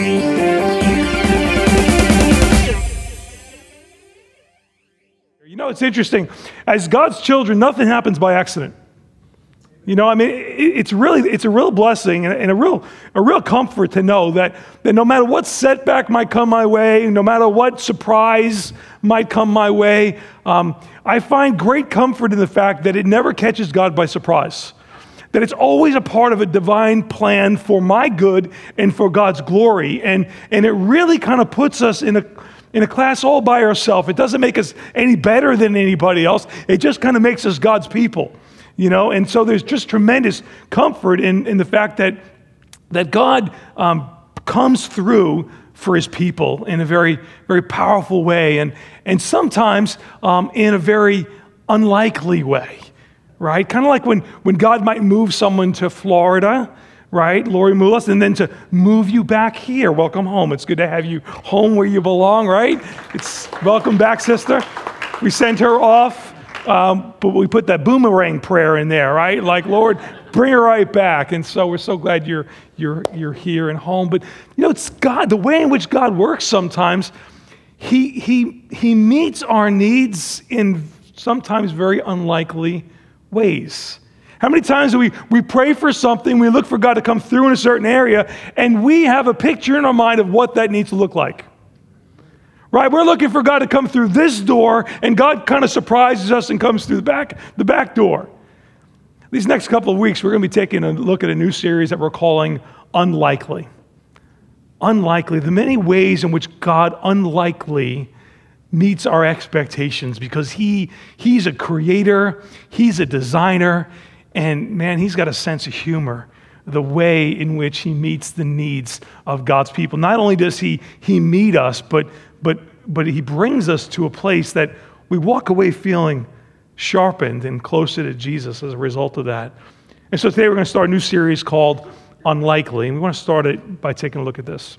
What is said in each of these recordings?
You know, it's interesting. As God's children, nothing happens by accident. You know, I mean, it's a real blessing and a real comfort to know that no matter what setback might come my way, no matter what surprise might come my way, I find great comfort in the fact that it never catches God by surprise. That it's always a part of a divine plan for my good and for God's glory. And it really kind of puts us in a class all by ourselves. It doesn't make us any better than anybody else. It just kind of makes us God's people. You know, and so there's just tremendous comfort in the fact that God comes through for his people in a very, very powerful way, and sometimes in a very unlikely way, right? Kind of like when God might move someone to Florida, right? Lori Mulas, and then to move you back here. Welcome home. It's good to have you home where you belong, right? It's welcome back, sister. We sent her off. But we put that boomerang prayer in there, right? Like, Lord, bring her right back. And so we're so glad you're here and home. But you know, it's God. The way in which God works sometimes, He meets our needs in sometimes very unlikely ways. How many times do we pray for something, we look for God to come through in a certain area, and we have a picture in our mind of what that needs to look like? Right, we're looking for God to come through this door, and God kind of surprises us and comes through the back door. These next couple of weeks, we're going to be taking a look at a new series that we're calling Unlikely. Unlikely, the many ways in which God unlikely meets our expectations, because He's a creator, He's a designer, and man, He's got a sense of humor. The way in which He meets the needs of God's people. Not only does He meet us, but He brings us to a place that we walk away feeling sharpened and closer to Jesus as a result of that. And so today we're going to start a new series called Unlikely, and we want to start it by taking a look at this.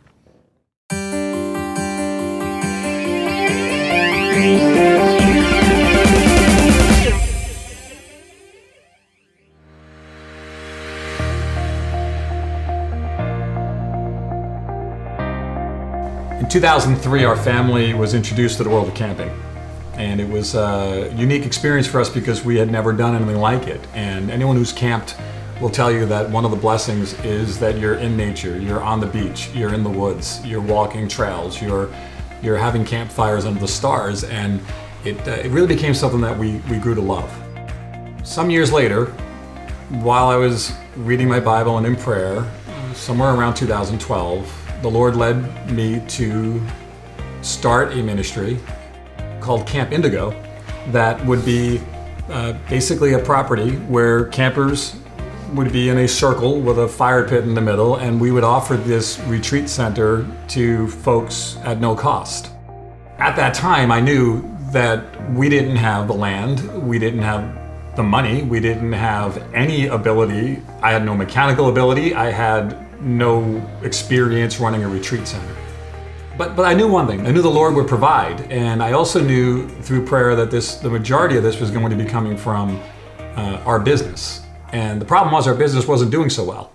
In 2003, our family was introduced to the world of camping, and it was a unique experience for us because we had never done anything like it. And anyone who's camped will tell you that one of the blessings is that you're in nature, you're on the beach, you're in the woods, you're walking trails, you're having campfires under the stars, and it really became something that we grew to love. Some years later, while I was reading my Bible and in prayer, somewhere around 2012, the Lord led me to start a ministry called Camp Indigo that would be basically a property where campers would be in a circle with a fire pit in the middle, and we would offer this retreat center to folks at no cost. At that time, I knew that we didn't have the land, we didn't have the money, we didn't have any ability. I had no mechanical ability, I had no experience running a retreat center. But I knew one thing. I knew the Lord would provide, and I also knew through prayer that the majority of this was going to be coming from our business. And the problem was our business wasn't doing so well.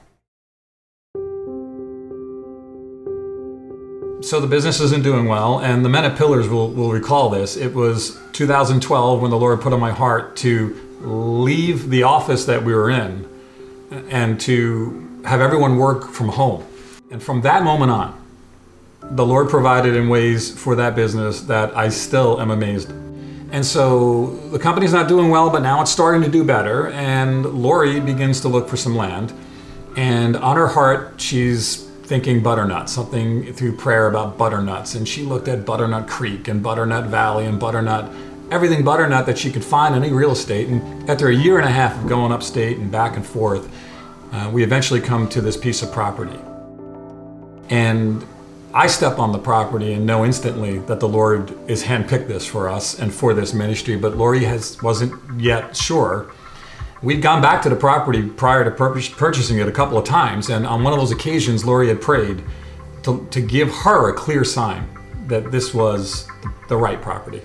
So the business isn't doing well, and the men at Pillars will recall this. It was 2012 when the Lord put on my heart to leave the office that we were in and to have everyone work from home. And from that moment on, the Lord provided in ways for that business that I still am amazed. And so the company's not doing well, but now it's starting to do better. And Lori begins to look for some land. And on her heart, she's thinking butternut, something through prayer about butternuts. And she looked at Butternut Creek and Butternut Valley and everything butternut that she could find in any real estate. And after a year and a half of going upstate and back and forth, we eventually come to this piece of property. And I step on the property and know instantly that the Lord has handpicked this for us and for this ministry, but Lori wasn't yet sure. We'd gone back to the property prior to purchasing it a couple of times, and on one of those occasions, Lori had prayed to give her a clear sign that this was the right property.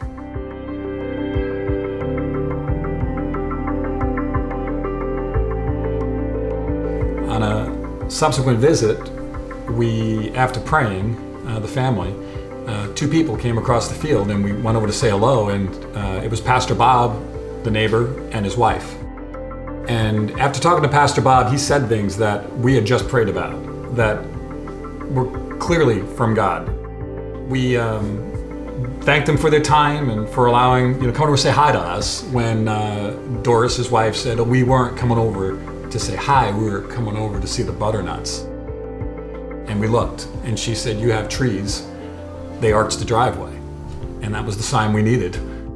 On a subsequent visit, after praying, the family, two people came across the field and we went over to say hello, and it was Pastor Bob, the neighbor, and his wife. And after talking to Pastor Bob, he said things that we had just prayed about that were clearly from God. We thanked them for their time and for allowing, come over to say hi to us when Doris, his wife, said, we weren't coming over to say hi, we were coming over to see the butternuts. And we looked, and she said, you have trees, they arched the driveway. And that was the sign we needed.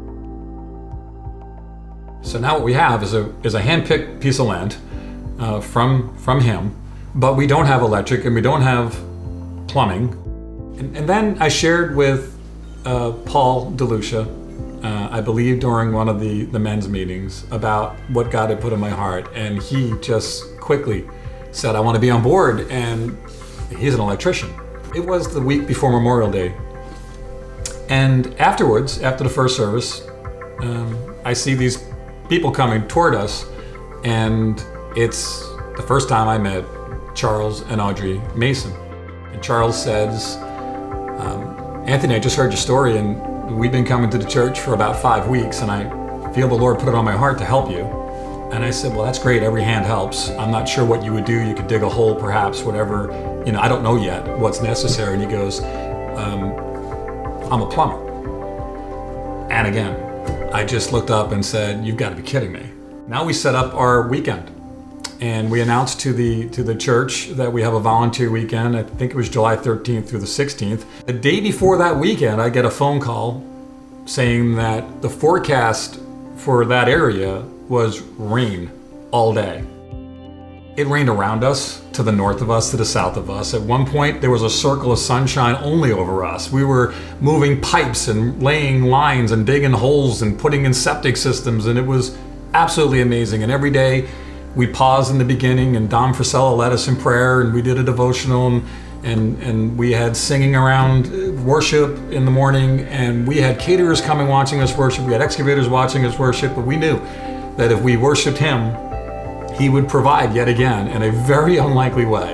So now what we have is a hand-picked piece of land from him, but we don't have electric and we don't have plumbing. And then I shared with Paul DeLucia, I believe during one of the men's meetings, about what God had put in my heart, and he just quickly said, I want to be on board, and he's an electrician. It was the week before Memorial Day, and afterwards, after the first service, I see these people coming toward us, and it's the first time I met Charles and Audrey Mason. And Charles says, Anthony, I just heard your story, and we've been coming to the church for about 5 weeks, and I feel the Lord put it on my heart to help you. And I said, well, that's great. Every hand helps. I'm not sure what you would do. You could dig a hole, perhaps, whatever. I don't know yet what's necessary. And he goes, I'm a plumber. And again, I just looked up and said, you've got to be kidding me. Now we set up our weekend. And we announced to the church that we have a volunteer weekend. I think it was July 13th through the 16th. The day before that weekend, I get a phone call saying that the forecast for that area was rain all day. It rained around us, to the north of us, to the south of us. At one point, there was a circle of sunshine only over us. We were moving pipes and laying lines and digging holes and putting in septic systems, and it was absolutely amazing. And every day, we paused in the beginning, and Dom Frisella led us in prayer, and we did a devotional, and we had singing around worship in the morning, and we had caterers coming watching us worship, we had excavators watching us worship, but we knew that if we worshiped him, he would provide yet again in a very unlikely way.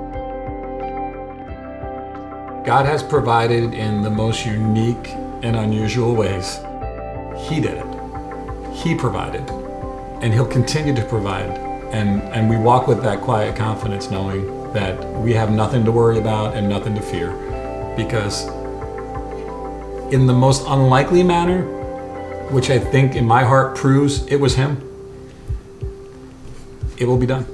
God has provided in the most unique and unusual ways. He did it. He provided. And he'll continue to provide. And we walk with that quiet confidence, knowing that we have nothing to worry about and nothing to fear. Because in the most unlikely manner, which I think in my heart proves it was him, it will be done.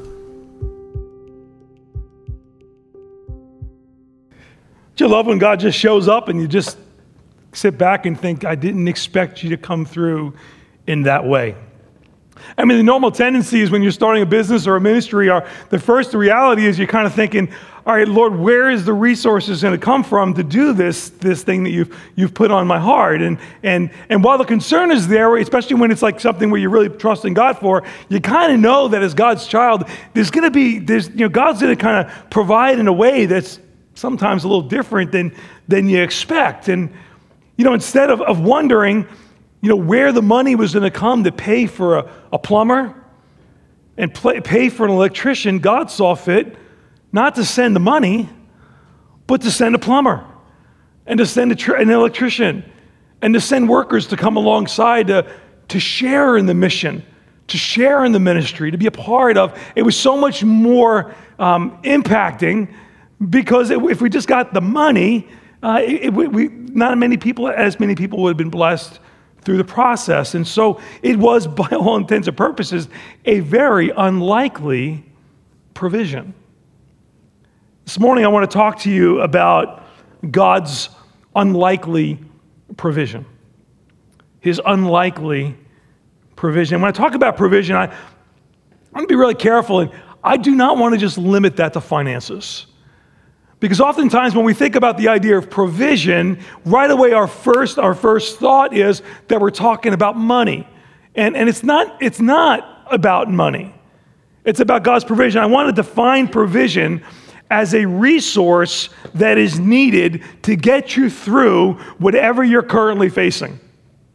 Do you love when God just shows up and you just sit back and think, I didn't expect you to come through in that way? I mean, the normal tendency is when you're starting a business or a ministry, the reality is you're kind of thinking, all right, Lord, where is the resources going to come from to do this thing that you've put on my heart? And while the concern is there, especially when it's like something where you're really trusting God for, you kind of know that as God's child, God's going to kind of provide in a way that's sometimes a little different than you expect. And, instead of wondering, where the money was going to come to pay for a plumber and pay for an electrician, God saw fit not to send the money, but to send a plumber and to send an electrician and to send workers to come alongside to share in the mission, to share in the ministry, to be a part of. It was so much more impacting because if we just got the money, not as many people would have been blessed through the process. And so it was, by all intents and purposes, a very unlikely provision. This morning, I want to talk to you about God's unlikely provision. His unlikely provision. When I talk about provision, I'm going to be really careful, and I do not want to just limit that to finances. Because oftentimes when we think about the idea of provision, right away our first thought is that we're talking about money. And it's not about money. It's about God's provision. I want to define provision as a resource that is needed to get you through whatever you're currently facing.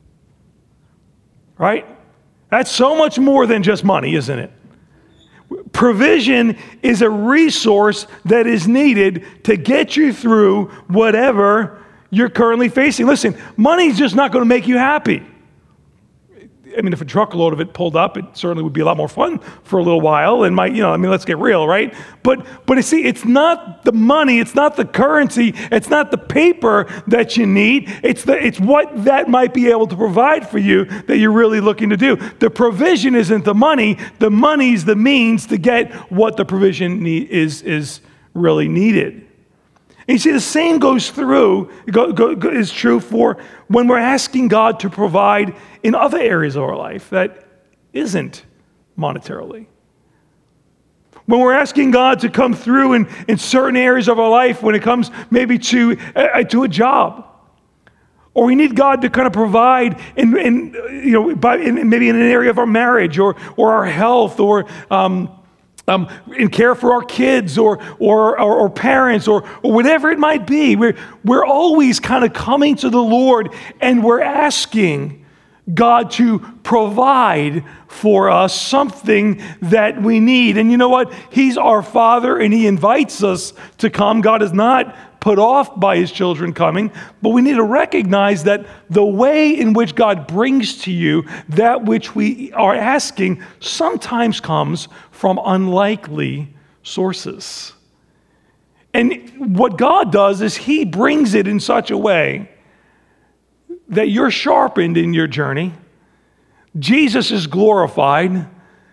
Right? That's so much more than just money, isn't it? Provision is a resource that is needed to get you through whatever you're currently facing. Listen, money's just not going to make you happy. I mean, if a truckload of it pulled up, it certainly would be a lot more fun for a little while. And let's get real, right? But you see, it's not the money, it's not the currency, it's not the paper that you need. It's what that might be able to provide for you that you're really looking to do. The provision isn't the money. The money's the means to get what the provision is really needed. And you see, the same is true for when we're asking God to provide in other areas of our life that isn't monetarily. When we're asking God to come through in certain areas of our life, when it comes maybe to a job, or we need God to kind of provide maybe in an area of our marriage or our health or in care for our kids or parents or whatever it might be. We're always kind of coming to the Lord and we're asking God to provide for us something that we need. And you know what? He's our Father and He invites us to come. God is not put off by His children coming, but we need to recognize that the way in which God brings to you that which we are asking sometimes comes from unlikely sources. And what God does is He brings it in such a way that you're sharpened in your journey. Jesus is glorified.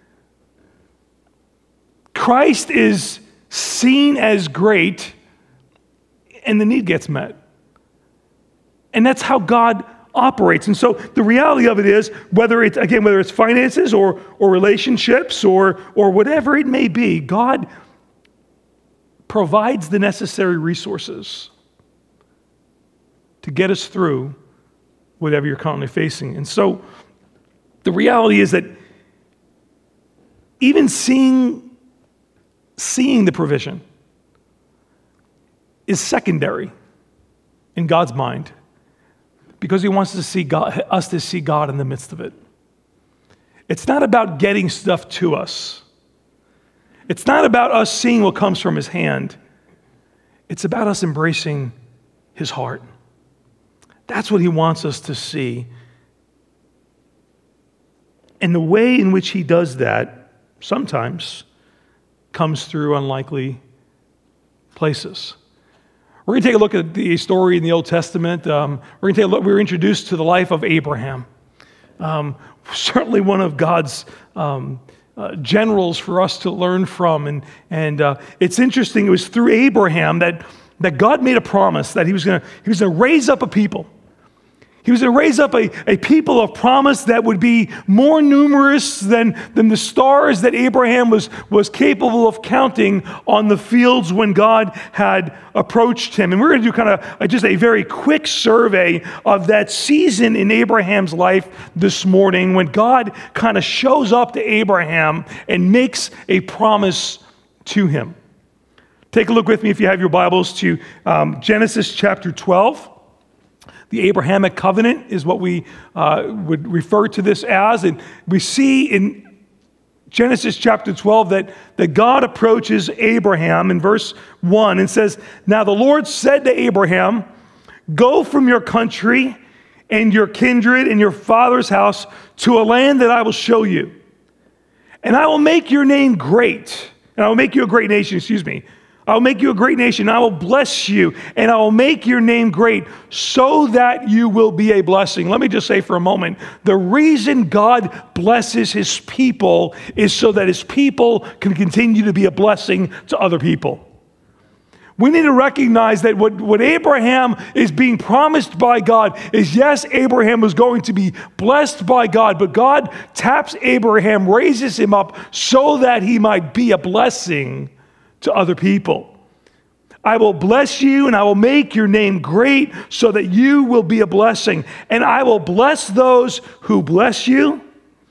Christ is seen as great, and the need gets met. And that's how God operates. And so the reality of it is, whether it's finances or relationships or whatever it may be, God provides the necessary resources to get us through whatever you're currently facing. And so the reality is that even seeing the provision is secondary in God's mind because He wants us to see God in the midst of it. It's not about getting stuff to us. It's not about us seeing what comes from His hand. It's about us embracing His heart. That's what He wants us to see. And the way in which He does that sometimes comes through unlikely places. We're going to take a look at the story in the Old Testament. We're introduced to the life of Abraham. Certainly one of God's generals for us to learn from. And it's interesting, it was through Abraham that God made a promise that He was going to raise up a people. He was going to raise up a people of promise that would be more numerous than the stars that Abraham was capable of counting on the fields when God had approached him. And we're going to do kind of just a very quick survey of that season in Abraham's life this morning when God kind of shows up to Abraham and makes a promise to him. Take a look with me, if you have your Bibles, to Genesis chapter 12. The Abrahamic covenant is what we would refer to this as. And we see in Genesis chapter 12 that God approaches Abraham in verse 1 and says, "Now the Lord said to Abraham, go from your country and your kindred and your father's house to a land that I will show you. And I will make your name great. And I will make you a great nation, I will make you a great nation. I will bless you, and I will make your name great so that you will be a blessing." Let me just say for a moment, the reason God blesses His people is so that His people can continue to be a blessing to other people. We need to recognize that what Abraham is being promised by God is, yes, Abraham was going to be blessed by God, but God taps Abraham, raises him up so that he might be a blessing to other people. I will bless you and I will make your name great so that you will be a blessing. And I will bless those who bless you,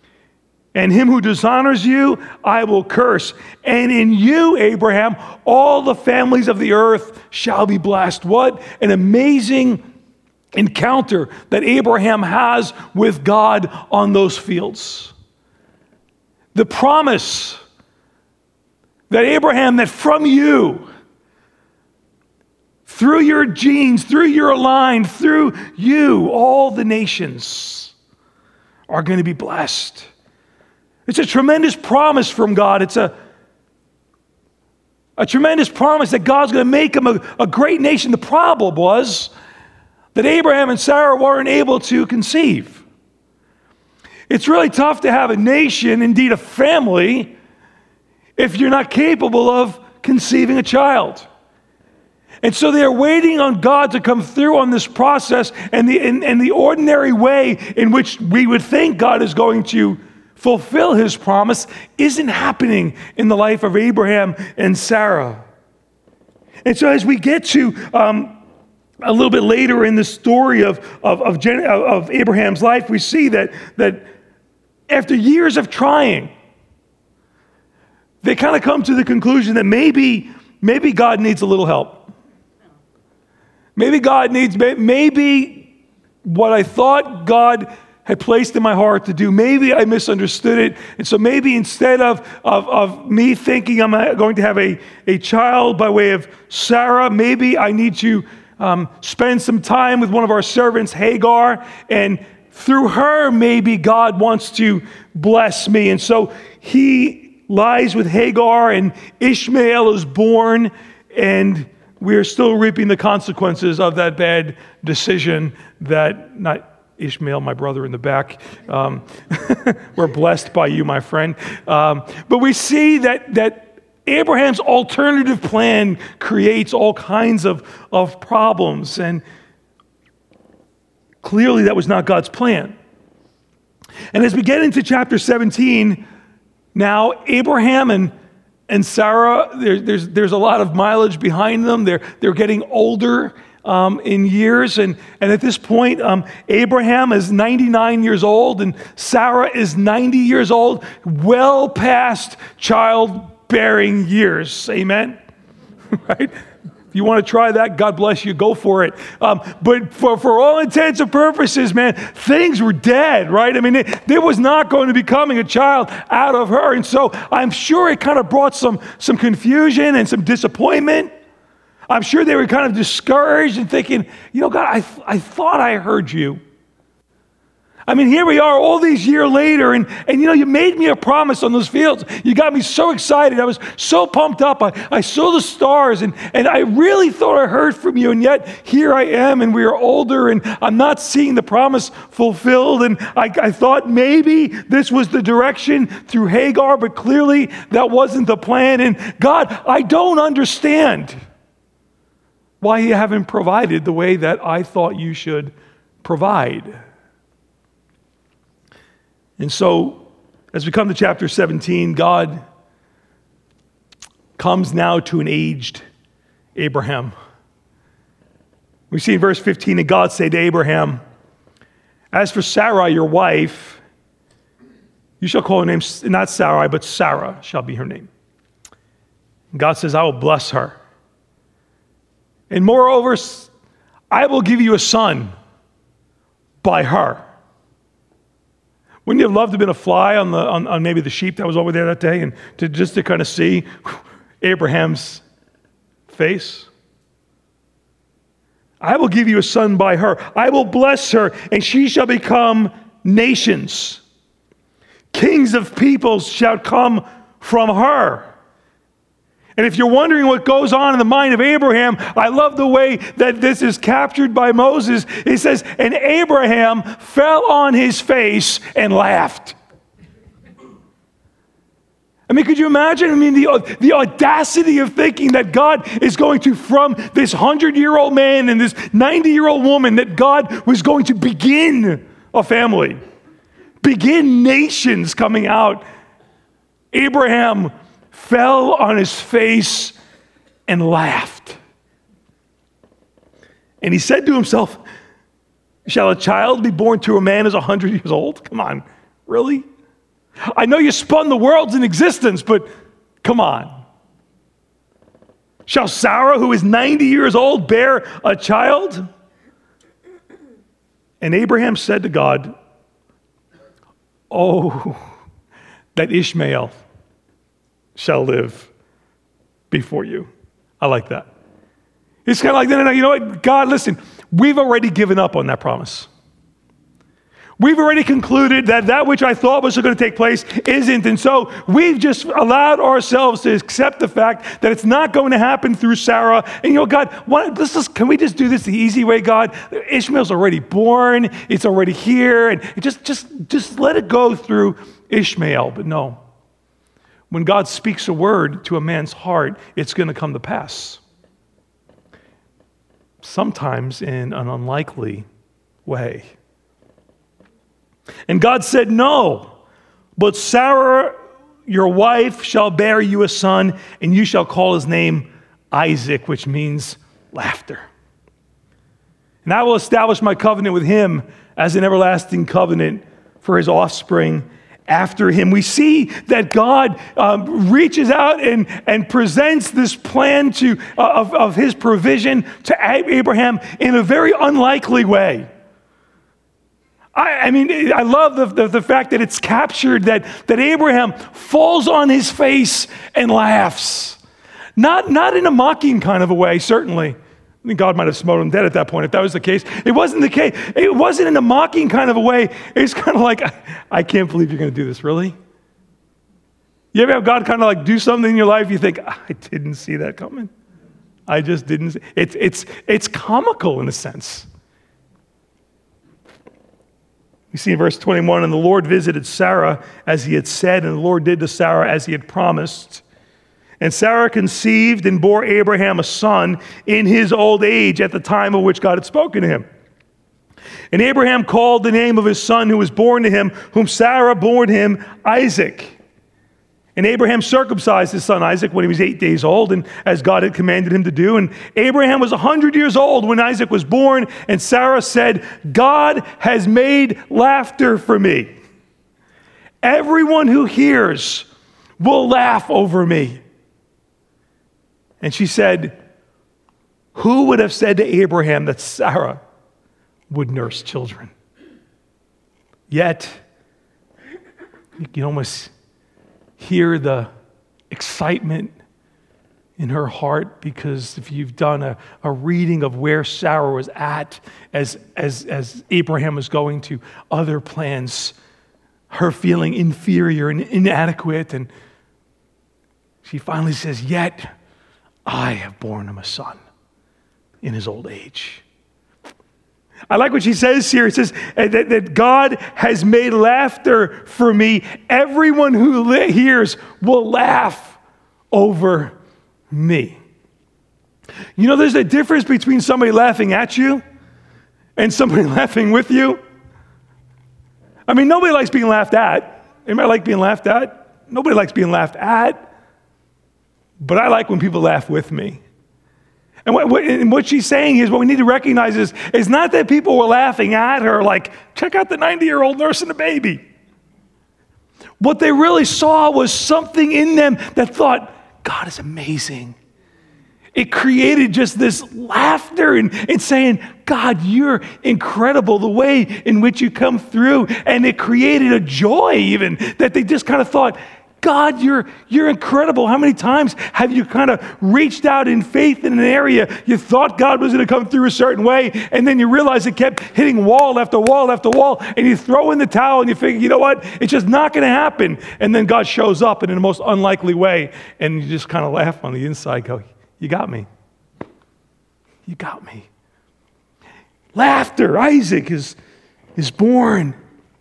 and him who dishonors you, I will curse. And in you, Abraham, all the families of the earth shall be blessed. What an amazing encounter that Abraham has with God on those fields. The promise That Abraham, that from you, through your genes, through your line, through you, all the nations are going to be blessed. It's a tremendous promise from God. It's a tremendous promise that God's going to make him a great nation. The problem was that Abraham and Sarah weren't able to conceive. It's really tough to have a nation, indeed a family, if you're not capable of conceiving a child. And so they're waiting on God to come through on this process, and the ordinary way in which we would think God is going to fulfill his promise isn't happening in the life of Abraham and Sarah. And so as we get to a little bit later in the story of Abraham's life, we see that after years of trying, they kind of come to the conclusion that maybe God needs a little help. Maybe what I thought God had placed in my heart to do, maybe I misunderstood it. And so maybe instead of me thinking I'm going to have a child by way of Sarah, maybe I need to spend some time with one of our servants, Hagar, and through her, maybe God wants to bless me. And so he lies with Hagar, and Ishmael is born, and we are still reaping the consequences of that bad decision that, not Ishmael, my brother in the back, we're blessed by you, my friend. But we see that Abraham's alternative plan creates all kinds of problems, and clearly that was not God's plan. And as we get into chapter 17, now Abraham and Sarah, there's a lot of mileage behind them. They're getting older in years, and at this point, Abraham is 99 years old, and Sarah is 90 years old, well past childbearing years. Amen? Right? If you want to try that, God bless you, go for it. But for all intents and purposes, man, things were dead, right? I mean, there was not going to be coming a child out of her. And so I'm sure it kind of brought some confusion and some disappointment. I'm sure they were kind of discouraged and thinking, God, I thought I heard you. I mean, here we are all these years later, and you made me a promise on those fields. You got me so excited. I was so pumped up. I saw the stars, and I really thought I heard from you, and yet here I am, and we are older, and I'm not seeing the promise fulfilled, and I thought maybe this was the direction through Hagar, but clearly that wasn't the plan, and God, I don't understand why you haven't provided the way that I thought you should provide. And so, as we come to chapter 17, God comes now to an aged Abraham. We see in verse 15, and God said to Abraham, "As for Sarai, your wife, you shall call her name, not Sarai, but Sarah shall be her name." And God says, "I will bless her. And moreover, I will give you a son by her." Wouldn't you have loved to have been a fly on maybe the sheep that was over there that day, and to kind of see Abraham's face? "I will give you a son by her. I will bless her, and she shall become nations. Kings of peoples shall come from her." And if you're wondering what goes on in the mind of Abraham, I love the way that this is captured by Moses. It says, "And Abraham fell on his face and laughed." I mean, could you imagine? I mean, the audacity of thinking that God is going to, from this 100-year-old man and this 90-year-old woman, that God was going to begin a family, begin nations coming out. Abraham fell on his face and laughed. And he said to himself, "Shall a child be born to a man as 100 years old?" Come on, really? I know you spun the worlds in existence, but come on. "Shall Sarah, who is 90 years old, bear a child?" And Abraham said to God, "Oh, that Ishmael shall live." before you. I like that. It's kind of like, no, you know what? God, listen, we've already given up on that promise. We've already concluded that that which I thought was going to take place isn't. And so we've just allowed ourselves to accept the fact that it's not going to happen through Sarah. And you know, God, can we just do this the easy way, God? Ishmael's already born. It's already here. And just let it go through Ishmael. But no. When God speaks a word to a man's heart, it's going to come to pass. Sometimes in an unlikely way. And God said, no, but Sarah, your wife, shall bear you a son, and you shall call his name Isaac, which means laughter. And I will establish my covenant with him as an everlasting covenant for his offspring after him. We see that God reaches out and presents this plan of his provision to Abraham in a very unlikely way. I mean, I love the fact that it's captured that Abraham falls on his face and laughs. Not in a mocking kind of a way, certainly. I mean, God might have smote him dead at that point if that was the case. It wasn't the case. It wasn't in a mocking kind of a way. It's kind of like, I can't believe you're going to do this, really? You ever have God kind of like do something in your life, you think, I didn't see that coming. I just didn't see. It's comical in a sense. We see in verse 21, and the Lord visited Sarah as he had said, and the Lord did to Sarah as he had promised. And Sarah conceived and bore Abraham a son in his old age at the time of which God had spoken to him. And Abraham called the name of his son who was born to him, whom Sarah bore him, Isaac. And Abraham circumcised his son Isaac when he was 8 days old, and as God had commanded him to do. And Abraham was 100 years old when Isaac was born, and Sarah said, God has made laughter for me. Everyone who hears will laugh over me. And she said, who would have said to Abraham that Sarah would nurse children? Yet, you can almost hear the excitement in her heart, because if you've done a reading of where Sarah was at as Abraham was going to other plans, her feeling inferior and inadequate, and she finally says, yet I have borne him a son in his old age. I like what she says here. It says that God has made laughter for me. Everyone who hears will laugh over me. You know, there's a difference between somebody laughing at you and somebody laughing with you. I mean, nobody likes being laughed at. Anybody like being laughed at? Nobody likes being laughed at. But I like when people laugh with me. And what she's saying is, what we need to recognize is not that people were laughing at her like, check out the 90-year-old nursing a baby. What they really saw was something in them that thought, God is amazing. It created just this laughter and saying, God, you're incredible, the way in which you come through. And it created a joy even that they just kind of thought, God, you're incredible. How many times have you kind of reached out in faith in an area you thought God was going to come through a certain way, and then you realize it kept hitting wall after wall after wall, and you throw in the towel and you figure, you know what, it's just not going to happen. And then God shows up in the most unlikely way, and you just kind of laugh on the inside, go, you got me. You got me. Laughter. Isaac is born.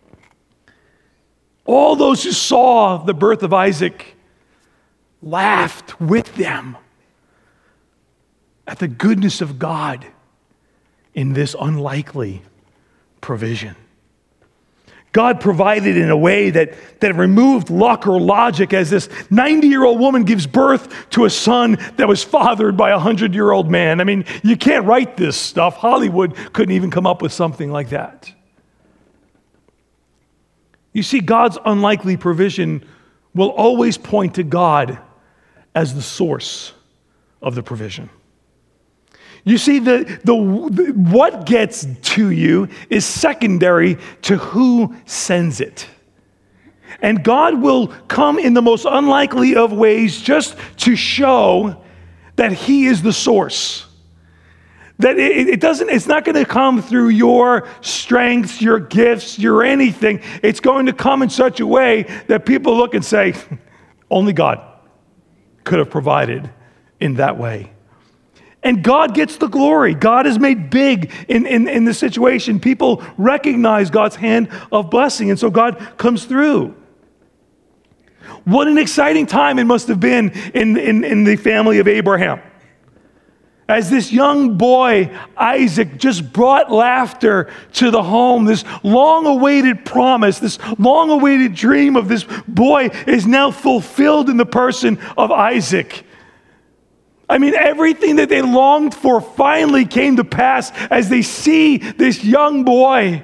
All those who saw the birth of Isaac laughed with them at the goodness of God in this unlikely provision. God provided in a way that removed luck or logic, as this 90-year-old woman gives birth to a son that was fathered by a 100-year-old man. I mean, you can't write this stuff. Hollywood couldn't even come up with something like that. You see, God's unlikely provision will always point to God as the source of the provision. You see, what gets to you is secondary to who sends it. And God will come in the most unlikely of ways just to show that he is the source. That it's not going to come through your strengths, your gifts, your anything. It's going to come in such a way that people look and say, only God could have provided in that way. And God gets the glory. God is made big in the situation. People recognize God's hand of blessing, and so God comes through. What an exciting time it must have been in the family of Abraham. As this young boy, Isaac, just brought laughter to the home, this long-awaited promise, this long-awaited dream of this boy is now fulfilled in the person of Isaac. I mean, everything that they longed for finally came to pass as they see this young boy,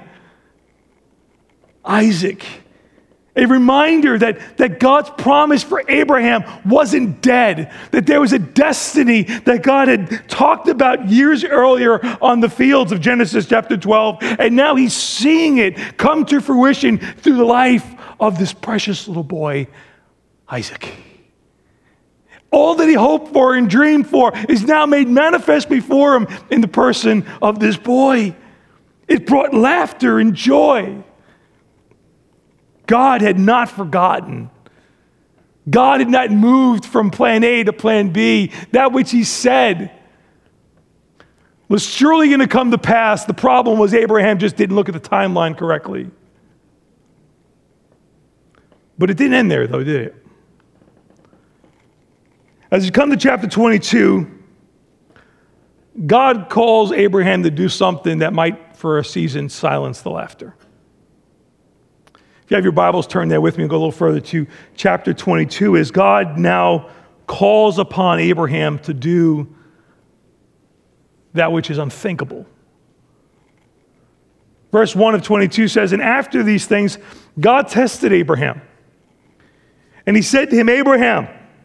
Isaac. A reminder that God's promise for Abraham wasn't dead, that there was a destiny that God had talked about years earlier on the fields of Genesis chapter 12, and now he's seeing it come to fruition through the life of this precious little boy, Isaac. All that he hoped for and dreamed for is now made manifest before him in the person of this boy. It brought laughter and joy. God had not forgotten. God had not moved from plan A to plan B. That which he said was surely going to come to pass. The problem was Abraham just didn't look at the timeline correctly. But it didn't end there, though, did it? As you come to chapter 22, God calls Abraham to do something that might, for a season, silence the laughter. If you have your Bibles, turn there with me and go a little further to chapter 22, as God now calls upon Abraham to do that which is unthinkable. Verse 1 of 22 says, "And after these things, God tested Abraham. And he said to him, Abraham.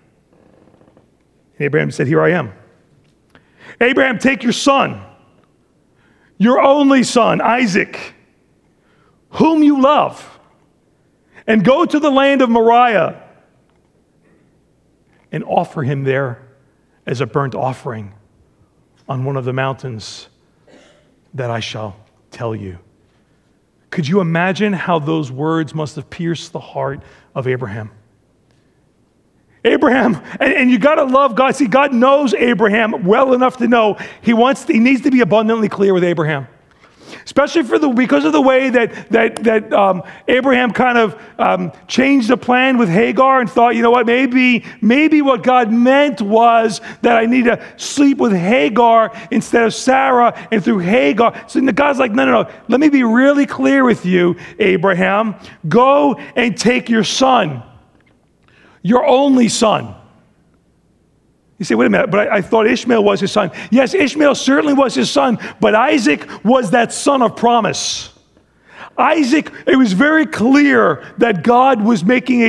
And Abraham said, Here I am. Abraham, take your son, your only son, Isaac, whom you love, and go to the land of Moriah and offer him there as a burnt offering on one of the mountains that I shall tell you." Could you imagine how those words must have pierced the heart of Abraham? Abraham, and you got to love God. See, God knows Abraham well enough to know he needs to be abundantly clear with Abraham. Especially because of the way that Abraham kind of changed the plan with Hagar and thought, you know what, maybe what God meant was that I need to sleep with Hagar instead of Sarah, and through Hagar. So God's like, no. Let me be really clear with you, Abraham. Go and take your son, your only son. You say, wait a minute, but I thought Ishmael was his son. Yes, Ishmael certainly was his son, but Isaac was that son of promise. Isaac, it was very clear that God was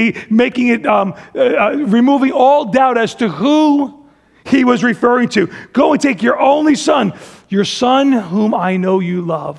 removing all doubt as to who he was referring to. Go and take your only son, your son whom I know you love.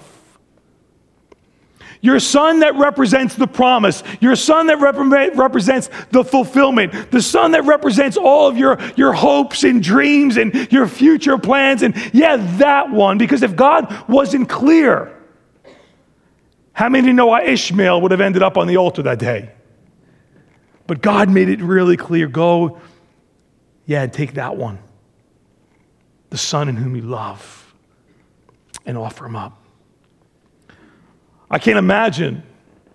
Your son that represents the promise. Your son that represents the fulfillment. The son that represents all of your hopes and dreams and your future plans. And yeah, that one. Because if God wasn't clear, how many know why Ishmael would have ended up on the altar that day? But God made it really clear. Go, and take that one. The son in whom you love. And offer him up. I can't imagine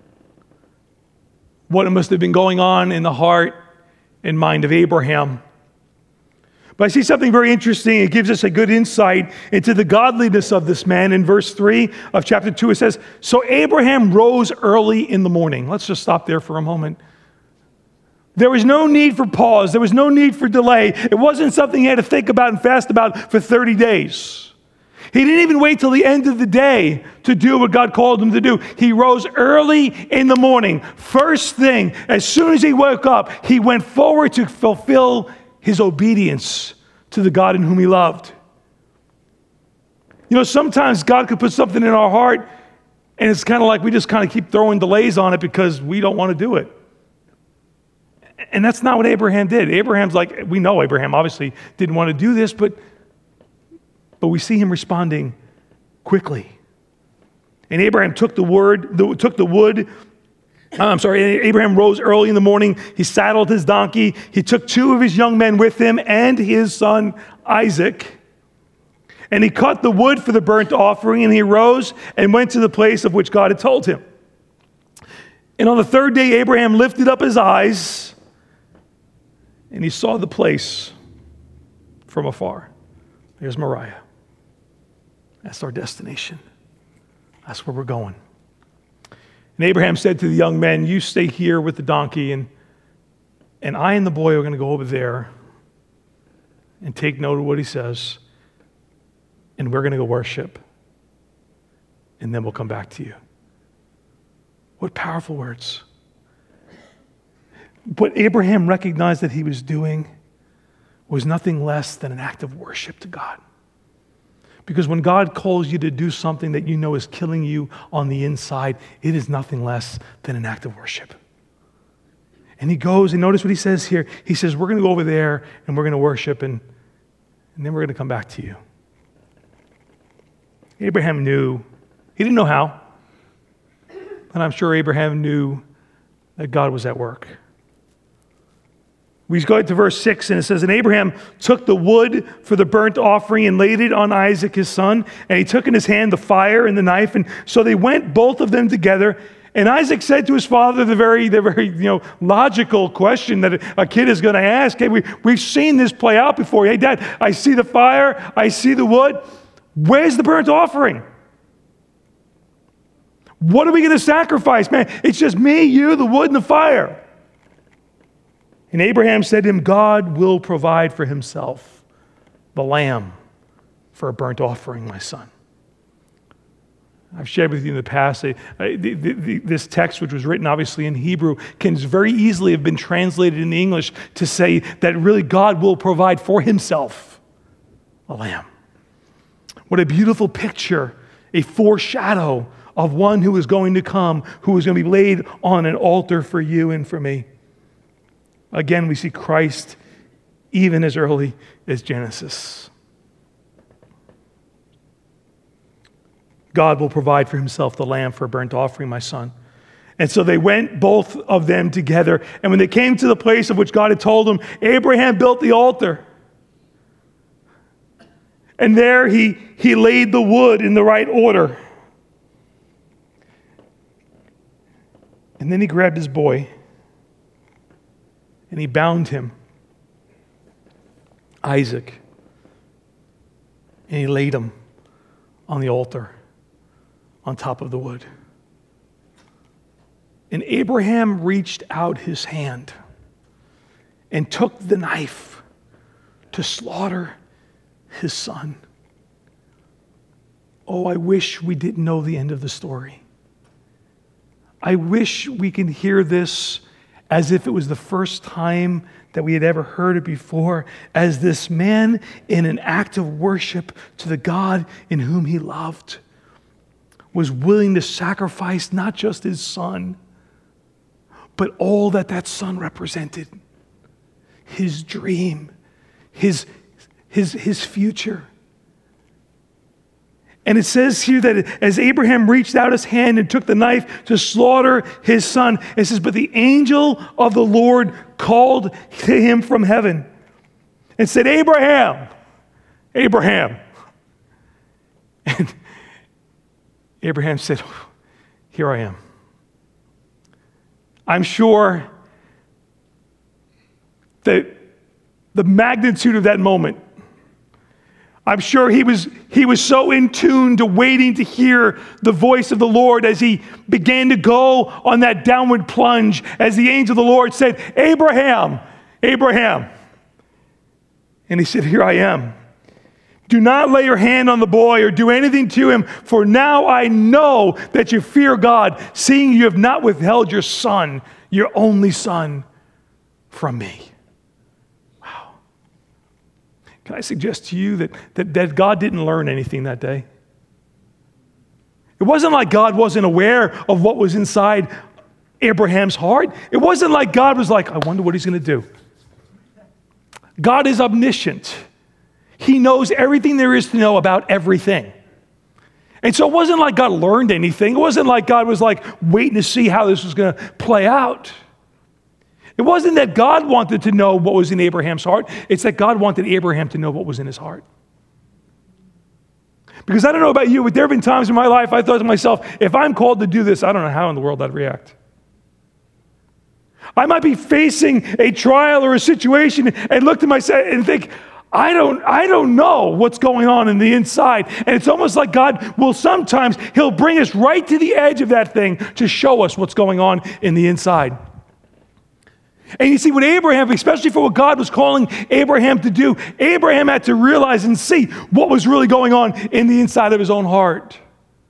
what must have been going on in the heart and mind of Abraham. But I see something very interesting. It gives us a good insight into the godliness of this man. In verse 3 of chapter 2, it says, "So Abraham rose early in the morning." Let's just stop there for a moment. There was no need for pause. There was no need for delay. It wasn't something he had to think about and fast about for 30 days. He didn't even wait till the end of the day to do what God called him to do. He rose early in the morning. First thing, as soon as he woke up, he went forward to fulfill his obedience to the God in whom he loved. You know, sometimes God could put something in our heart, and it's kind of like we just kind of keep throwing delays on it because we don't want to do it. And that's not what Abraham did. Abraham's like, we know Abraham obviously didn't want to do this, but we see him responding quickly. And Abraham Abraham rose early in the morning. He saddled his donkey. He took 2 of his young men with him and his son Isaac. And he cut the wood for the burnt offering, and he rose and went to the place of which God had told him. And on the 3rd day, Abraham lifted up his eyes, and he saw the place from afar. There's Moriah. That's our destination. That's where we're going. And Abraham said to the young men, you stay here with the donkey, and I and the boy are going to go over there and take note of what he says, and we're going to go worship, and then we'll come back to you. What powerful words. What Abraham recognized that he was doing was nothing less than an act of worship to God. Because when God calls you to do something that you know is killing you on the inside, it is nothing less than an act of worship. And he goes, and notice what he says here. He says, we're going to go over there, and we're going to worship, and then we're going to come back to you. Abraham knew. He didn't know how, but I'm sure Abraham knew that God was at work. We go to verse 6, and it says, and Abraham took the wood for the burnt offering and laid it on Isaac his son, and he took in his hand the fire and the knife, and so they went both of them together. And Isaac said to his father the very logical question that a kid is going to ask. Hey, we've seen this play out before. Hey, Dad, I see the fire, I see the wood. Where's the burnt offering? What are we going to sacrifice, man? It's just me, you, the wood, and the fire. And Abraham said to him, God will provide for himself the lamb for a burnt offering, my son. I've shared with you in the past, this text, which was written obviously in Hebrew, can very easily have been translated in English to say that really God will provide for himself a lamb. What a beautiful picture, a foreshadow of one who is going to come, who is going to be laid on an altar for you and for me. Again, we see Christ even as early as Genesis. God will provide for himself the lamb for a burnt offering, my son. And so they went, both of them together. And when they came to the place of which God had told them, Abraham built the altar. And there he laid the wood in the right order. And then he grabbed his boy and he bound him, Isaac, and he laid him on the altar on top of the wood. And Abraham reached out his hand and took the knife to slaughter his son. Oh, I wish we didn't know the end of the story. I wish we could hear this as if it was the first time that we had ever heard it before, as this man, in an act of worship to the God in whom he loved, was willing to sacrifice not just his son, but all that that son represented. His dream, his future. And it says here that as Abraham reached out his hand and took the knife to slaughter his son, it says, but the angel of the Lord called to him from heaven and said, Abraham, Abraham. And Abraham said, here I am. I'm sure that the magnitude of that moment, I'm sure he was so in tune to waiting to hear the voice of the Lord as he began to go on that downward plunge, as the angel of the Lord said, Abraham, Abraham. And he said, here I am. Do not lay your hand on the boy or do anything to him, for now I know that you fear God, seeing you have not withheld your son, your only son, from me. Can I suggest to you that God didn't learn anything that day? It wasn't like God wasn't aware of what was inside Abraham's heart. It wasn't like God was like, I wonder what he's going to do. God is omniscient. He knows everything there is to know about everything. And so it wasn't like God learned anything. It wasn't like God was like waiting to see how this was going to play out. It wasn't that God wanted to know what was in Abraham's heart. It's that God wanted Abraham to know what was in his heart. Because I don't know about you, but there have been times in my life I thought to myself, if I'm called to do this, I don't know how in the world I'd react. I might be facing a trial or a situation and look to myself and think, I don't know what's going on in the inside. And it's almost like God will sometimes, he'll bring us right to the edge of that thing to show us what's going on in the inside. And you see, with Abraham, especially for what God was calling Abraham to do, Abraham had to realize and see what was really going on in the inside of his own heart.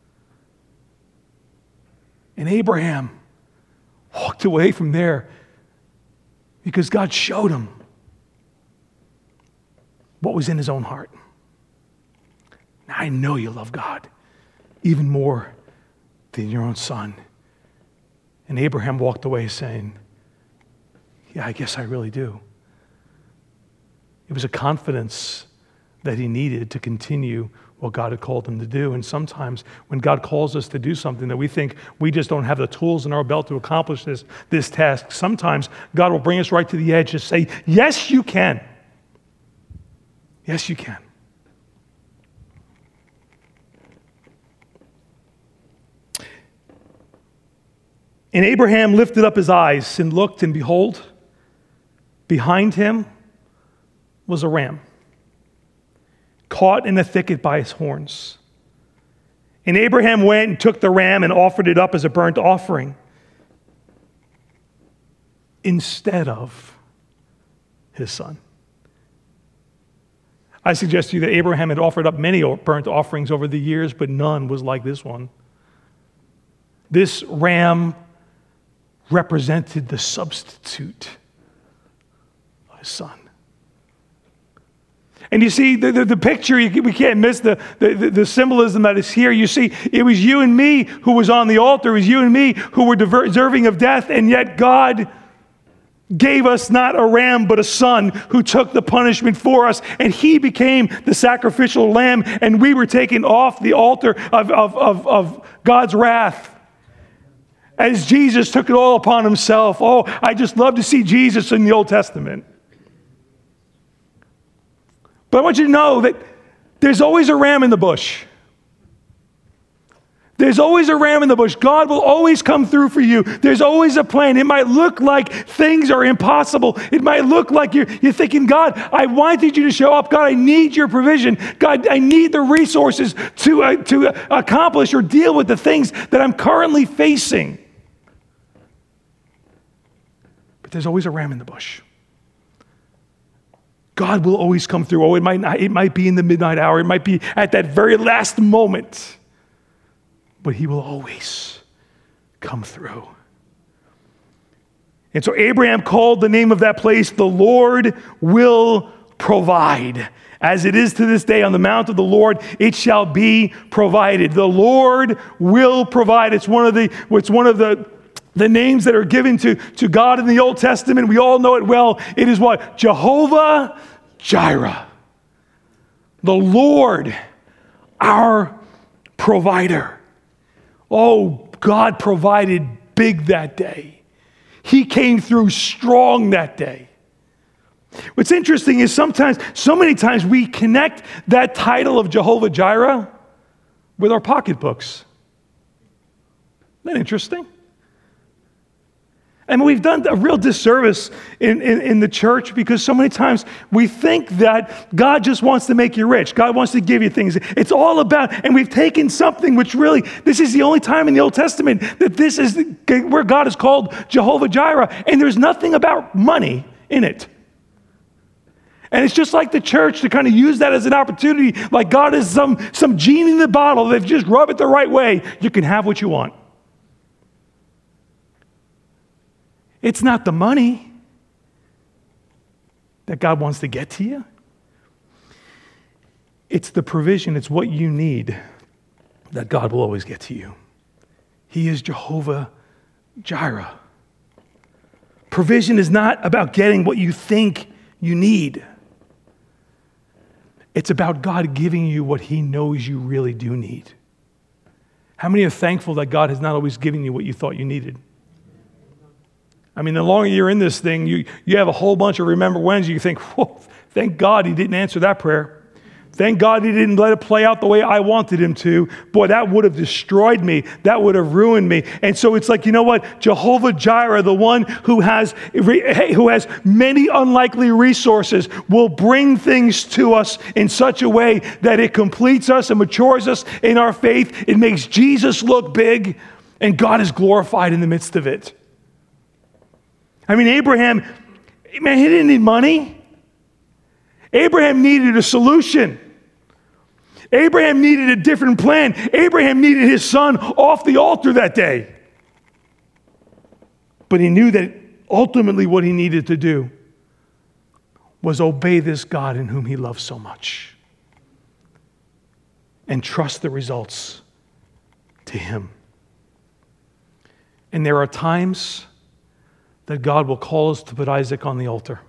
And Abraham walked away from there because God showed him what was in his own heart. Now, I know you love God even more than your own son. And Abraham walked away saying, yeah, I guess I really do. It was a confidence that he needed to continue what God had called him to do. And sometimes when God calls us to do something that we think we just don't have the tools in our belt to accomplish this task, sometimes God will bring us right to the edge and say, yes, you can. Yes, you can. And Abraham lifted up his eyes and looked, and behold, behind him was a ram, caught in a thicket by his horns. And Abraham went and took the ram and offered it up as a burnt offering instead of his son. I suggest to you that Abraham had offered up many burnt offerings over the years, but none was like this one. This ram represented the substitute of his son. And you see, the picture, we can't miss the symbolism that is here. You see, it was you and me who was on the altar. It was you and me who were deserving of death, and yet God gave us not a ram, but a son who took the punishment for us, and he became the sacrificial lamb, and we were taken off the altar of God's wrath as Jesus took it all upon himself. Oh, I just love to see Jesus in the Old Testament. But I want you to know that there's always a ram in the bush. There's always a ram in the bush. God will always come through for you. There's always a plan. It might look like things are impossible. It might look like you're thinking, God, I wanted you to show up. God, I need your provision. God, I need the resources to accomplish or deal with the things that I'm currently facing. But there's always a ram in the bush. God will always come through. Oh, it might be in the midnight hour. It might be at that very last moment. But he will always come through. And so Abraham called the name of that place, the Lord will provide. As it is to this day on the mount of the Lord, it shall be provided. The Lord will provide. It's one of the names that are given to God in the Old Testament. We all know it well. It is what? Jehovah Jireh. The Lord, our provider. Oh, God provided big that day. He came through strong that day. What's interesting is so many times we connect that title of Jehovah Jireh with our pocketbooks. Isn't that interesting? I mean, we've done a real disservice in the church because so many times we think that God just wants to make you rich. God wants to give you things. It's all about, and we've taken something which really, this is the only time in the Old Testament that this is where God is called Jehovah Jireh, and there's nothing about money in it. And it's just like the church to kind of use that as an opportunity, like God is some genie in the bottle that if you just rub it the right way, you can have what you want. It's not the money that God wants to get to you. It's the provision, it's what you need that God will always get to you. He is Jehovah Jireh. Provision is not about getting what you think you need. It's about God giving you what he knows you really do need. How many are thankful that God has not always given you what you thought you needed? I mean, the longer you're in this thing, you have a whole bunch of remember whens. You think, whoa, thank God he didn't answer that prayer. Thank God he didn't let it play out the way I wanted him to. Boy, that would have destroyed me. That would have ruined me. And so it's like, you know what? Jehovah Jireh, the one who has many unlikely resources, will bring things to us in such a way that it completes us and matures us in our faith. It makes Jesus look big, and God is glorified in the midst of it. I mean, Abraham, man, he didn't need money. Abraham needed a solution. Abraham needed a different plan. Abraham needed his son off the altar that day. But he knew that ultimately what he needed to do was obey this God in whom he loves so much and trust the results to him. And there are times that God will call us to put Isaac on the altar.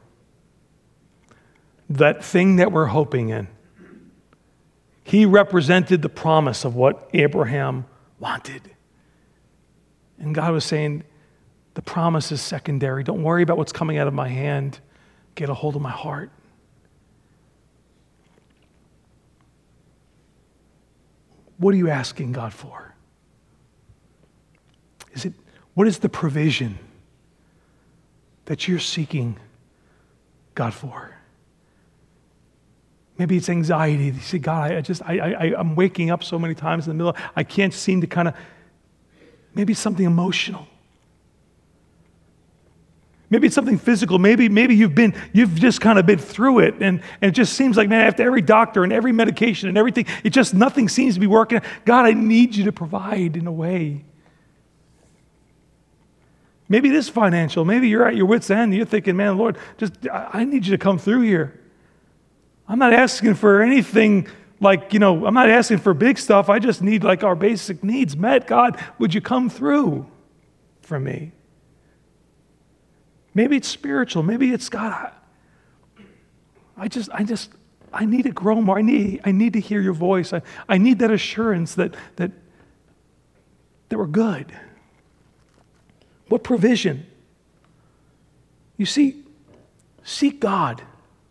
That thing that we're hoping in. He represented the promise of what Abraham wanted. And God was saying, the promise is secondary. Don't worry about what's coming out of my hand. Get a hold of my heart. What are you asking God for? What is the provision that you're seeking God for? Maybe it's anxiety. You say, God, I'm waking up so many times in the middle. I can't seem to maybe it's something emotional. Maybe it's something physical. Maybe you've just kind of been through it, and it just seems like, man, after every doctor and every medication and everything, nothing seems to be working. God, I need you to provide in a way. Maybe it is financial. Maybe you're at your wit's end. You're thinking, man, Lord, I need you to come through here. I'm not asking for anything I'm not asking for big stuff. I just need our basic needs met. God, would you come through for me? Maybe it's spiritual. Maybe it's, God, I need to grow more. I need to hear your voice. I need that assurance that we're good. What provision? You see, seek God.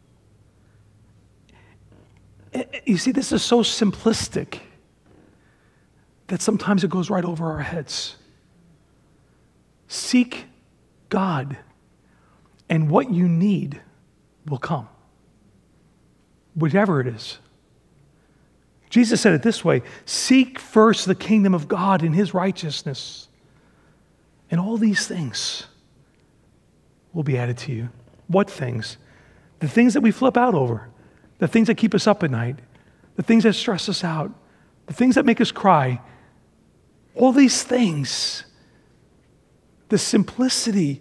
You see, this is so simplistic that sometimes it goes right over our heads. Seek God, and what you need will come, whatever it is. Jesus said it this way: seek first the kingdom of God and his righteousness, and all these things will be added to you. What things? The things that we flip out over. The things that keep us up at night, the things that stress us out, the things that make us cry, all these things, the simplicity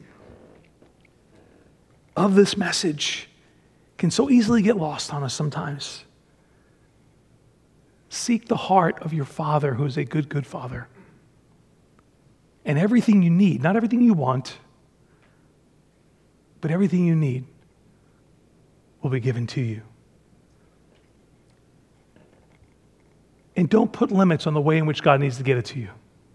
of this message can so easily get lost on us sometimes. Seek the heart of your Father who is a good, good Father. And everything you need, not everything you want, but everything you need will be given to you. And don't put limits on the way in which God needs to get it to you.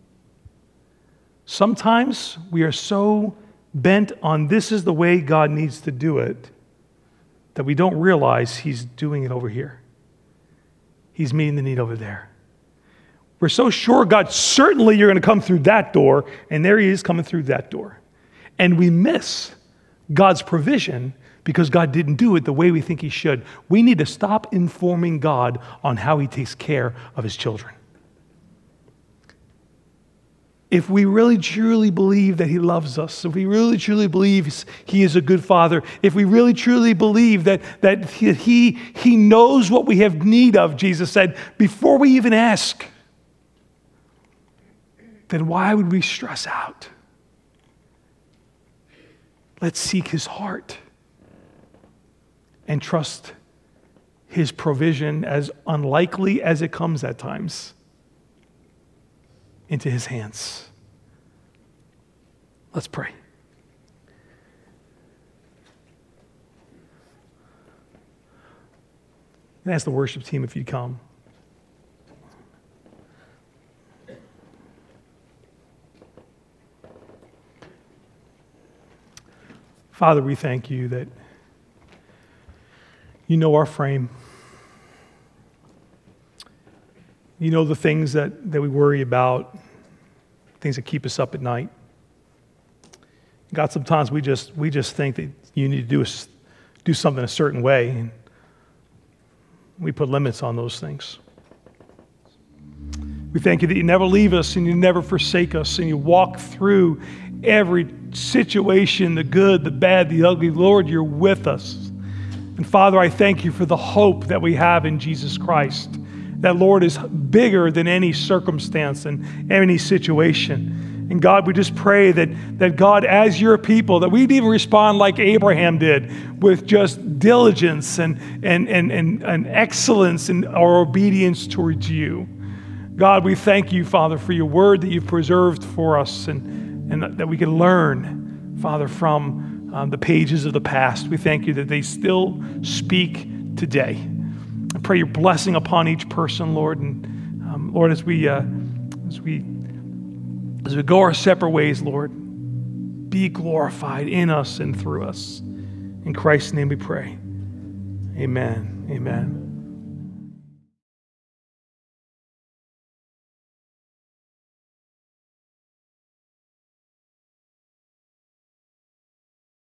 Sometimes we are so bent on this is the way God needs to do it that we don't realize he's doing it over here. He's meeting the need over there. We're so sure, God, certainly you're going to come through that door, and there he is coming through that door. And we miss God's provision because God didn't do it the way we think he should. We need to stop informing God on how he takes care of his children. If we really truly believe that he loves us, if we really truly believe he is a good father, if we really truly believe that he knows what we have need of, Jesus said, before we even ask, then why would we stress out? Let's seek his heart and trust his provision, as unlikely as it comes at times, into his hands. Let's pray. And ask the worship team if you'd come. Father, we thank you that you know our frame. You know the things that we worry about, things that keep us up at night. God, sometimes we just think that you need to do something a certain way, and we put limits on those things. We thank you that you never leave us and you never forsake us, and you walk through every situation, the good, the bad, the ugly. Lord, you're with us. And Father, I thank you for the hope that we have in Jesus Christ. That, Lord, is bigger than any circumstance and any situation. And God, we just pray that God, as your people, that we'd even respond like Abraham did, with just diligence and excellence in our obedience towards you. God, we thank you, Father, for your word that you've preserved for us, and that we can learn, Father, from the pages of the past. We thank you that they still speak today. I pray your blessing upon each person, Lord, and Lord, as we go our separate ways, Lord, be glorified in us and through us. In Christ's name we pray. Amen. Amen.